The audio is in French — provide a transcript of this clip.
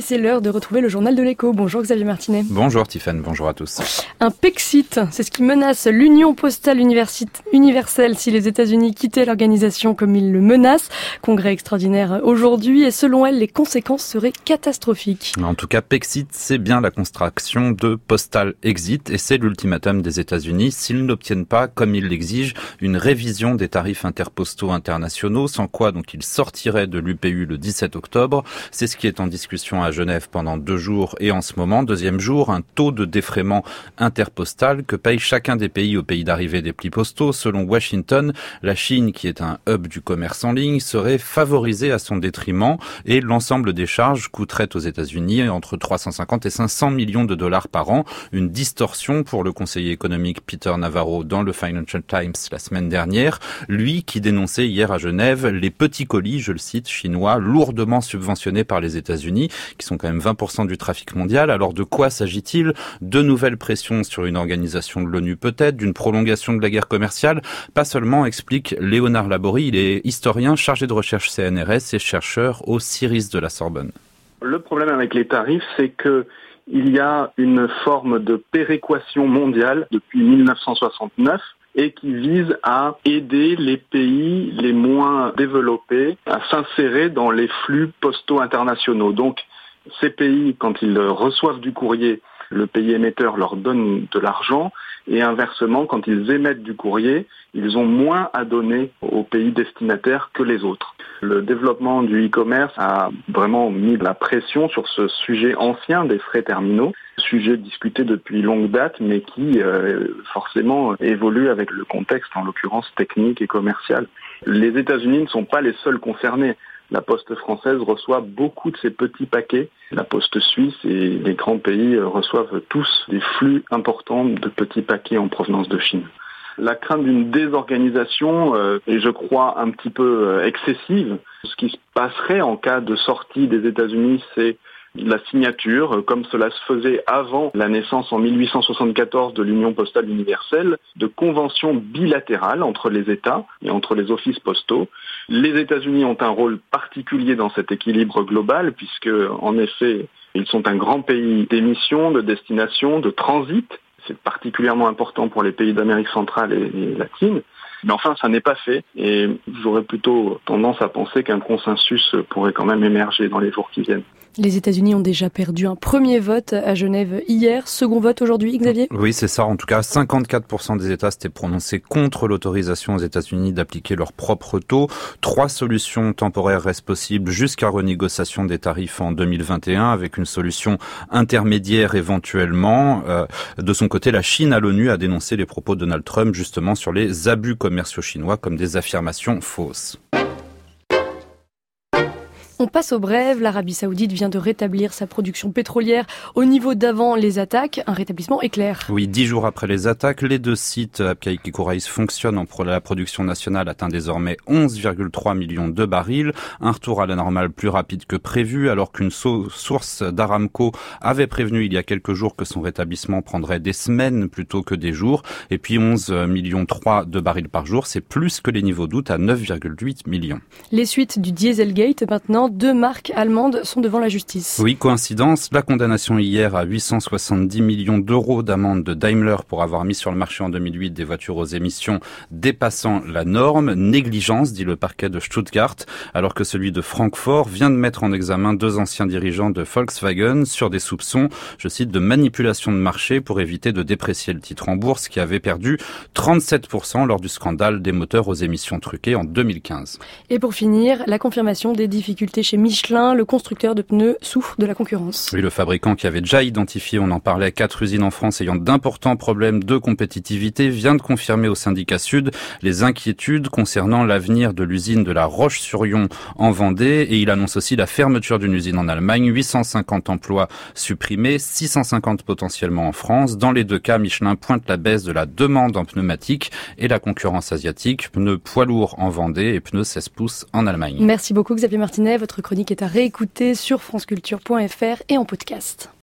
c'est l'heure de retrouver le journal de l'écho. Bonjour Xavier Martinet. Bonjour Tiffany, bonjour à tous. Un Pexit, c'est ce qui menace l'Union postale universelle si les États-Unis quittaient l'organisation comme ils le menacent. Congrès extraordinaire aujourd'hui et selon elle, les conséquences seraient catastrophiques. En tout cas, Pexit, c'est bien la contraction de Postal Exit et c'est l'ultimatum des États-Unis s'ils n'obtiennent pas, comme ils l'exigent, une révision des tarifs interpostaux internationaux, sans quoi donc ils sortiraient de l'UPU le 17 octobre. C'est ce qui est en discussion à Genève pendant 2 jours et en ce moment, deuxième jour, un taux de défraiement interpostal que paye chacun des pays au pays d'arrivée des plis postaux. Selon Washington, la Chine, qui est un hub du commerce en ligne, serait favorisée à son détriment et l'ensemble des charges coûterait aux États-Unis entre 350 et 500 millions de dollars par an. Une distorsion pour le conseiller économique Peter Navarro dans le Financial Times la semaine dernière. Lui qui dénonçait hier à Genève les petits colis, je le cite, chinois, lourdement subventionnés par les États-Unis, qui sont quand même 20% du trafic mondial. Alors de quoi s'agit-il? De nouvelles pressions sur une organisation de l'ONU peut-être, d'une prolongation de la guerre commerciale? Pas seulement, explique Léonard Laborie, il est historien chargé de recherche CNRS et chercheur au CIRIS de la Sorbonne. Le problème avec les tarifs, c'est que il y a une forme de péréquation mondiale depuis 1969 et qui vise à aider les pays les moins développés à s'insérer dans les flux postaux internationaux. Donc, ces pays, quand ils reçoivent du courrier, le pays émetteur leur donne de l'argent et inversement, quand ils émettent du courrier, ils ont moins à donner aux pays destinataires que les autres. Le développement du e-commerce a vraiment mis de la pression sur ce sujet ancien des frais terminaux, sujet discuté depuis longue date, mais qui forcément évolue avec le contexte, en l'occurrence technique et commercial. Les États-Unis ne sont pas les seuls concernés. La Poste française reçoit beaucoup de ces petits paquets. La Poste suisse et les grands pays reçoivent tous des flux importants de petits paquets en provenance de Chine. La crainte d'une désorganisation est, je crois, un petit peu excessive. Ce qui se passerait en cas de sortie des États-Unis, c'est la signature, comme cela se faisait avant la naissance en 1874 de l'Union postale universelle, de conventions bilatérales entre les États et entre les offices postaux. Les États-Unis ont un rôle particulier dans cet équilibre global, puisque, en effet, ils sont un grand pays d'émission, de destination, de transit. C'est particulièrement important pour les pays d'Amérique centrale et latine. Mais enfin, ça n'est pas fait et j'aurais plutôt tendance à penser qu'un consensus pourrait quand même émerger dans les jours qui viennent. Les États-Unis ont déjà perdu un premier vote à Genève hier, second vote aujourd'hui, Xavier? Oui, c'est ça. En tout cas, 54% des États s'étaient prononcés contre l'autorisation aux États-Unis d'appliquer leur propre taux. 3 solutions temporaires restent possibles jusqu'à renégociation des tarifs en 2021 avec une solution intermédiaire éventuellement. De son côté, la Chine à l'ONU a dénoncé les propos de Donald Trump justement sur les abus commerciaux chinois comme des affirmations fausses. On passe au brève. L'Arabie Saoudite vient de rétablir sa production pétrolière au niveau d'avant les attaques. Un rétablissement éclair. Oui, 10 jours après les attaques, les 2 sites Abqaiq et Khurais fonctionnent. La production nationale atteint désormais 11,3 millions de barils. Un retour à la normale plus rapide que prévu, alors qu'une source d'Aramco avait prévenu il y a quelques jours que son rétablissement prendrait des semaines plutôt que des jours. Et puis 11,3 millions de barils par jour, c'est plus que les niveaux d'août à 9,8 millions. Les suites du Dieselgate maintenant. 2 marques allemandes sont devant la justice. Oui, coïncidence. La condamnation hier à 870 millions d'euros d'amende de Daimler pour avoir mis sur le marché en 2008 des voitures aux émissions dépassant la norme. Négligence, dit le parquet de Stuttgart, alors que celui de Francfort vient de mettre en examen 2 anciens dirigeants de Volkswagen sur des soupçons, je cite, de manipulation de marché pour éviter de déprécier le titre en bourse qui avait perdu 37% lors du scandale des moteurs aux émissions truquées en 2015. Et pour finir, la confirmation des difficultés chez Michelin, le constructeur de pneus souffre de la concurrence. Oui, le fabricant qui avait déjà identifié, on en parlait, 4 usines en France ayant d'importants problèmes de compétitivité, vient de confirmer au syndicat Sud les inquiétudes concernant l'avenir de l'usine de la Roche-sur-Yon en Vendée et il annonce aussi la fermeture d'une usine en Allemagne, 850 emplois supprimés, 650 potentiellement en France. Dans les 2 cas, Michelin pointe la baisse de la demande en pneumatique et la concurrence asiatique, pneus poids lourds en Vendée et pneus 16 pouces en Allemagne. Merci beaucoup Xavier Martinet. Votre chronique est à réécouter sur franceculture.fr et en podcast.